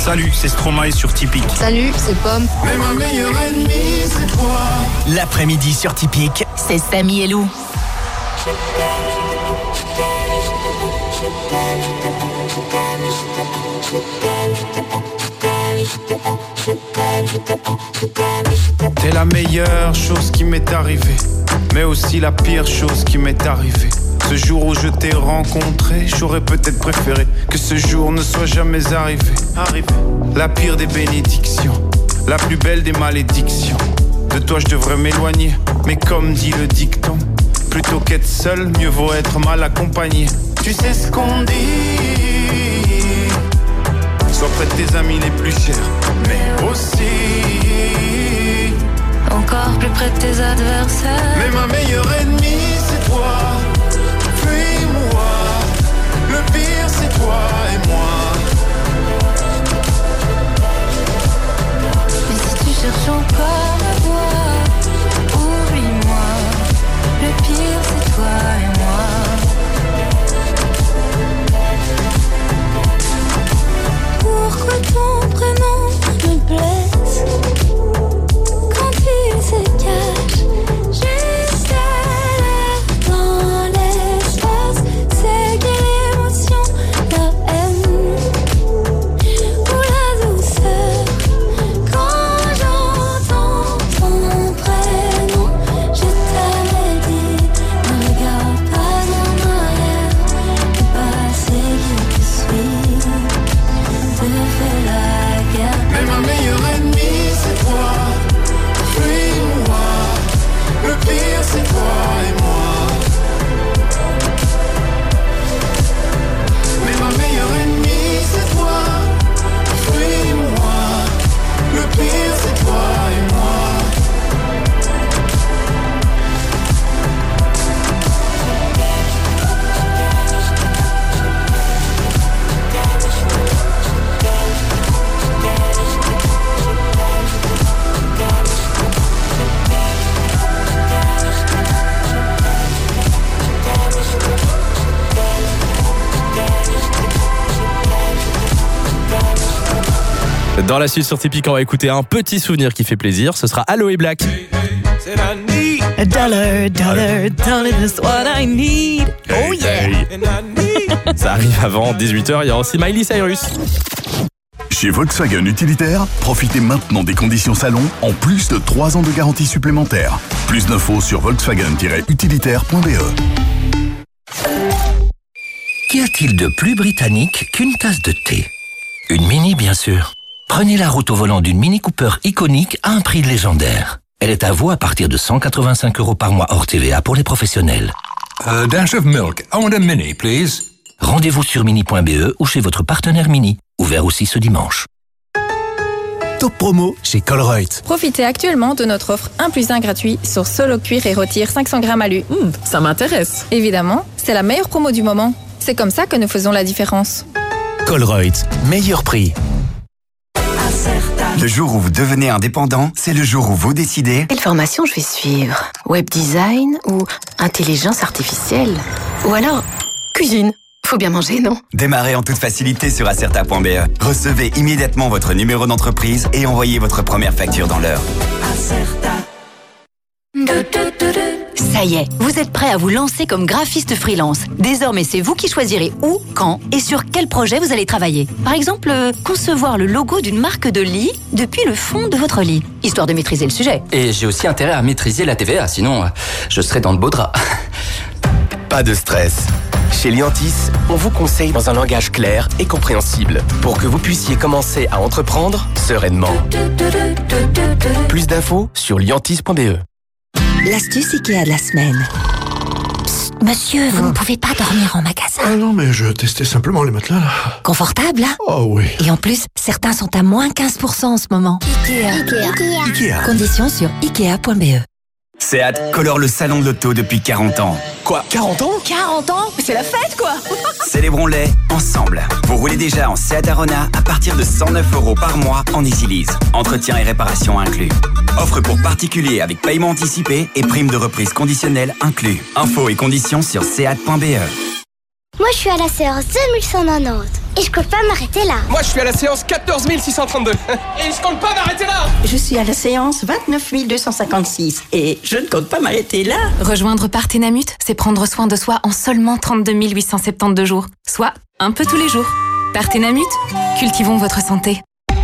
Salut, c'est Stromae sur Typique. Salut, c'est Pomme. Mais ma meilleure ennemie, c'est toi. L'après-midi sur Typique. C'est Samy et Lou. T'es la meilleure chose qui m'est arrivée, mais aussi la pire chose qui m'est arrivée. Ce jour où je t'ai rencontré, j'aurais peut-être préféré que ce jour ne soit jamais arrivé. La pire des bénédictions, la plus belle des malédictions. De toi je devrais m'éloigner, mais comme dit le dicton, plutôt qu'être seul, mieux vaut être mal accompagné. Tu sais ce qu'on dit, sois près de tes amis les plus chers, mais aussi encore plus près de tes adversaires. Mais ma meilleure ennemie c'est toi. Fuis-moi, le pire c'est toi et moi. Mais si tu cherches encore à voir, oublie-moi, le pire c'est toi et moi. Pourquoi ton prénom me blesse quand il se cache juste à l'air dans l'espace? C'est quelle émotion, la haine ou la douceur? Quand j'entends ton prénom, je t'avais dit, ne regarde pas en arrière, le passé qui te suit te fait la guerre. Mais ma meilleure ennemie c'est toi. Fuis-moi, le pire c'est toi et moi. Mais ma meilleure ennemie c'est toi. Fuis-moi, le pire c'est toi et moi. Dans la suite sur Typique, on va écouter un petit souvenir qui fait plaisir. Ce sera Aloe Black. C'est la nuit. A dollar, dollar, dollar, that's what I need. Oh yeah. Ça arrive avant 18h. Il y a aussi Miley Cyrus. Chez Volkswagen Utilitaire, profitez maintenant des conditions salon en plus de 3 ans de garantie supplémentaire. Plus d'infos sur volkswagen-utilitaire.be. Qu'y a-t-il de plus britannique qu'une tasse de thé? Une Mini, bien sûr. Prenez la route au volant d'une Mini Cooper iconique à un prix légendaire. Elle est à vous à partir de 185 € par mois hors TVA pour les professionnels. A dash of milk. I want a Mini, please. Rendez-vous sur mini.be ou chez votre partenaire Mini. Ouvert aussi ce dimanche. Top promo chez Colruyt. Profitez actuellement de notre offre 1+1 gratuit sur Solo Cuir et Retire 500 grammes alu. Ça m'intéresse. Évidemment, c'est la meilleure promo du moment. C'est comme ça que nous faisons la différence. Colruyt, meilleur prix. Le jour où vous devenez indépendant, c'est le jour où vous décidez. Quelle formation je vais suivre? Web design ou intelligence artificielle? Ou alors, cuisine? Faut bien manger, non? Démarrez en toute facilité sur acerta.be. Recevez immédiatement votre numéro d'entreprise et envoyez votre première facture dans l'heure. Ça y est, vous êtes prêt à vous lancer comme graphiste freelance. Désormais, c'est vous qui choisirez où, quand et sur quel projet vous allez travailler. Par exemple, concevoir le logo d'une marque de lit depuis le fond de votre lit, histoire de maîtriser le sujet. Et j'ai aussi intérêt à maîtriser la TVA, sinon je serai dans le beau drap. Pas de stress. Chez Liantis, on vous conseille dans un langage clair et compréhensible pour que vous puissiez commencer à entreprendre sereinement. Plus d'infos sur liantis.be. L'astuce Ikea de la semaine. Psst, monsieur, vous ne pouvez pas dormir en magasin. Ah non, mais je testais simplement les matelas, là. Confortable, hein? Oh oui. Et en plus, certains sont à moins 15% en ce moment. Ikea. Conditions sur ikea.be. Seat colore le salon de l'auto depuis 40 ans. Quoi, 40 ans? 40 ans? C'est la fête, quoi! Célébrons-les ensemble. Vous roulez déjà en Seat Arona à partir de 109 € par mois en EasyLease. Entretien et réparation inclus. Offre pour particuliers avec paiement anticipé et prime de reprise conditionnelle inclus. Infos et conditions sur seat.be. Moi, je suis à la séance 2190. Et je compte pas m'arrêter là. Moi, je suis à la séance 14 632. Et je compte pas m'arrêter là. Je suis à la séance 29 256. Et je ne compte pas m'arrêter là. Rejoindre Partenamut, c'est prendre soin de soi en seulement 32 872 jours. Soit un peu tous les jours. Partenamut, cultivons votre santé.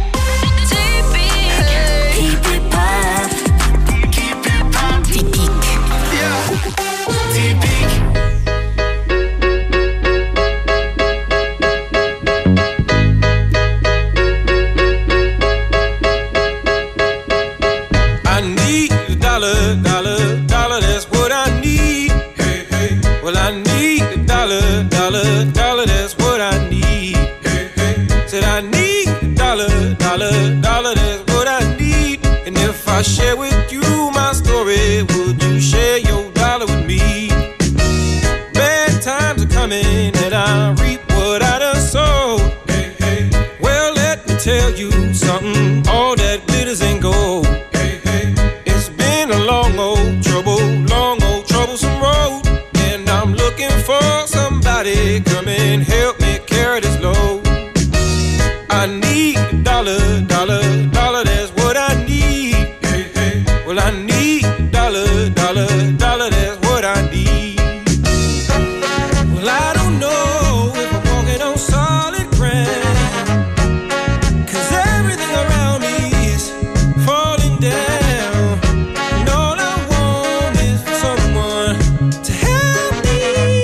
I share with you my story, would you share your dollar with me? Bad times are coming and I reap what I done sowed. Hey, hey. Well, let me tell you something, all that glitters ain't gold. Hey, hey. It's been a long old troublesome road, and I'm looking for somebody come and help me carry this load. I need a dollar, that's what I need. Well, I need a dollar, that's what I need. Well, I don't know if I'm walking on solid ground, 'cause everything around me is falling down. And all I want is for someone to help me.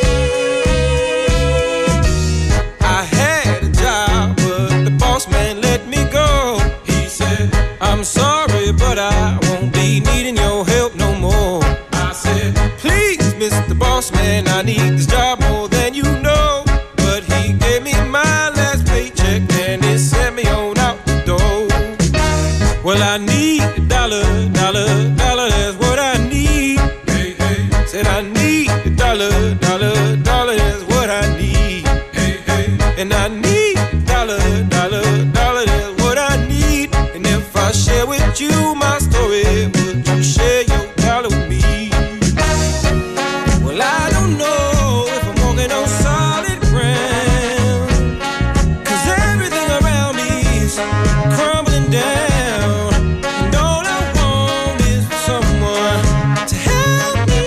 I had a job, but the boss man let me go. He said, I'm sorry, but I won't be needing your help no more. I said, please, Mr. Boss Man, I need this job more than you know. But he gave me my last paycheck and he sent me on out the door. Well, I need a dollar, that's what I need. Hey, hey. Said I need a dollar, that's what I need. Hey, hey. And I need a dollar, that's what I need. And if I share with you my story, would you share your dollar with me? Well, I don't know if I'm walking on solid ground, 'cause everything around me is crumbling down. And all I want is for someone to help me.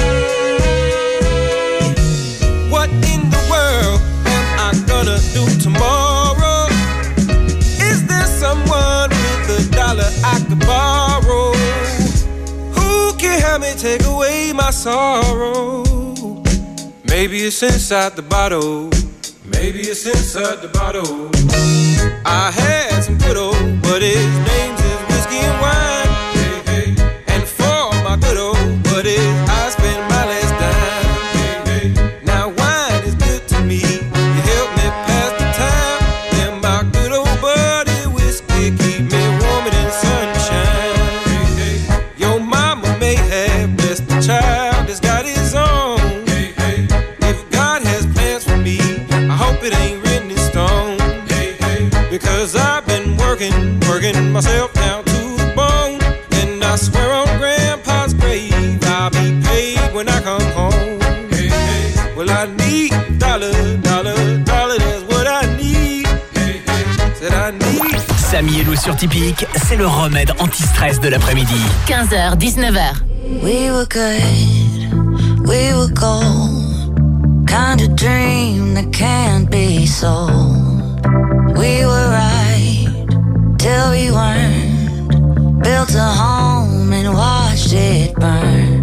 What in the world am I gonna do tomorrow? Is there someone with a dollar I could borrow? Who can help me take away my sorrow? Maybe it's inside the bottle. Maybe it's inside the bottle. I had some good old, but his name's is whiskey and wine. Hey, hey. And for my good old buddies, I spent my last dime. Hey, hey. Now wine is good to me. You help me pass the time. And my good old buddy whiskey keep me warmer than sunshine. Hey, hey. Your mama may have blessed the child that's got his own. Hey, hey. If God has plans for me, I hope it ain't written in stone. Hey, hey. Because I've been working myself down to the bone. And I swear on Grandpa's grave, I'll be paid when I come home. Hey, hey. Well, I need a dollar, that's what I need. Hey, hey. Said I need. Samy et Lou sur Typique, c'est le remède anti-stress de l'après-midi. 15h, 19h. We were good, we were gold. Kind of dream that can't be sold. We were right till we weren't. Built a home and watched it burn.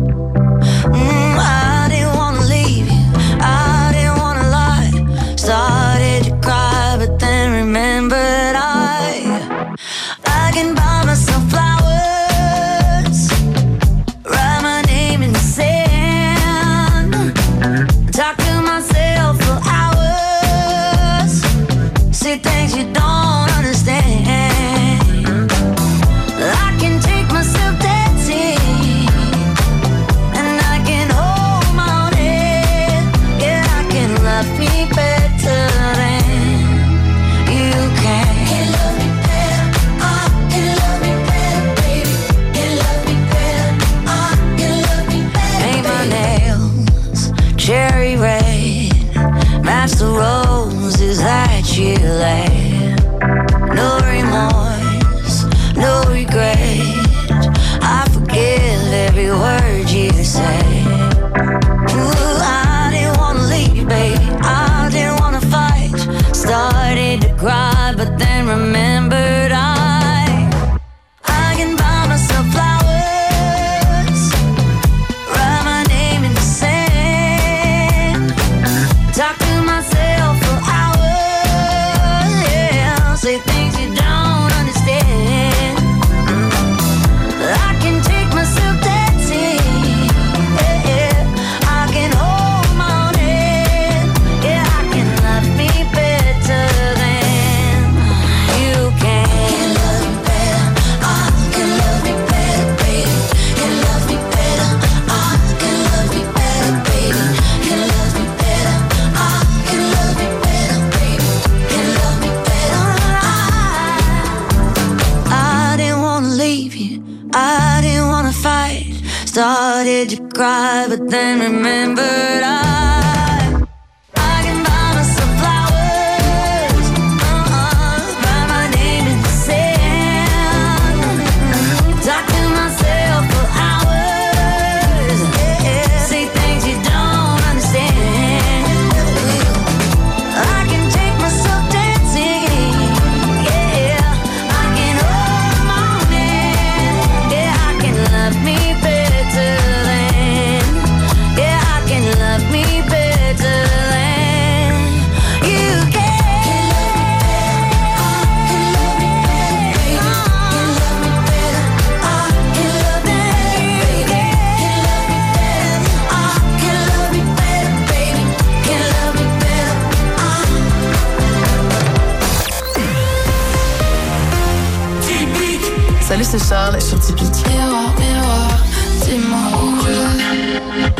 I didn't wanna leave you, I didn't wanna lie. Started to cry, but then remembered I can buy myself flowers, write my name in the sand, talk to myself for hours, say things you don't understand. I can take myself dancing roses that you lay. No remorse, no regret. I forgive every word you say. Ooh, I didn't wanna leave, babe. I didn't wanna fight. Started to cry, but then remembered I can buy myself flowers, write my name in the sand, talk to myself for hours, yeah, say things you don't understand. I can take myself dancing, yeah, I can hold my own hand, yeah, I can love me better than you can. Can love me better, I can love me better, baby. Can love me better, I can love me better, baby. Can love me better, I can love me better, baby. Can love me better, I didn't wanna leave you, I didn't wanna fight. Started to cry, but then remembered I can buy myself flowers, write my name in the sand, talk to myself for hours, yeah, say things you don't understand. I can take myself dancing, yeah, I can hold my own hand, yeah, I can love me better than, yeah, I can love me better than you can. Can love me better, I can love me better, I can love me better, baby. Can love me better, Salut, c'est Charles sur Typique. Miroir, miroir, dis-moi où je vais.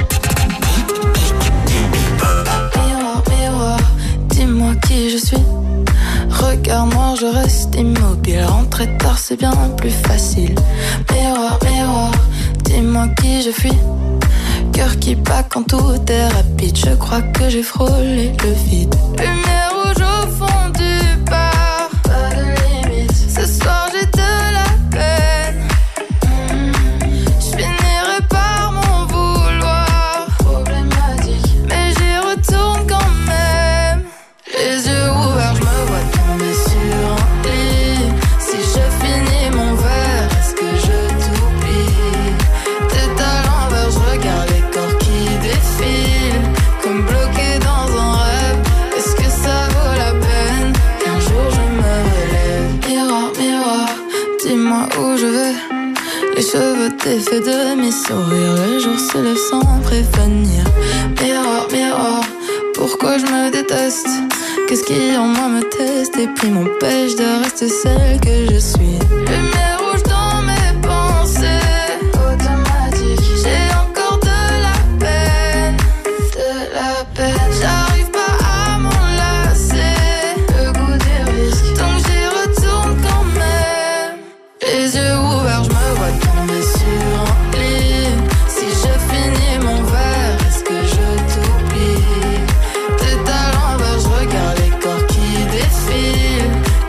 Miroir, miroir, dis-moi qui je suis. Regarde-moi, je reste immobile. Rentrer tard, c'est bien plus facile. Miroir, miroir, dis-moi qui je fuis. Cœur qui bat quand tout est rapide. Je crois que j'ai frôlé le vide. Lumière rouge au fond du bar. Pas de limite. Ce soir, j'ai de la peine. Je finirai par m'en vouloir. Problématique. Mais j'y retourne quand même. Les yeux ouverts, je me vois tomber sur un lit. Si je finis mon verre, est-ce que je t'oublie? Tête à l'envers, je regarde les corps qui défilent. Comme bloqué dans un rêve. Est-ce que ça vaut la peine qu'un jour je me relève? Miroir, miroir, dis-moi où je vais. Les cheveux défaits de mes sourires. Le jour se lève sans prévenir. Miroir, miroir, pourquoi je me déteste? Qu'est-ce qui en moi me teste et puis m'empêche de rester celle que je suis? Lumière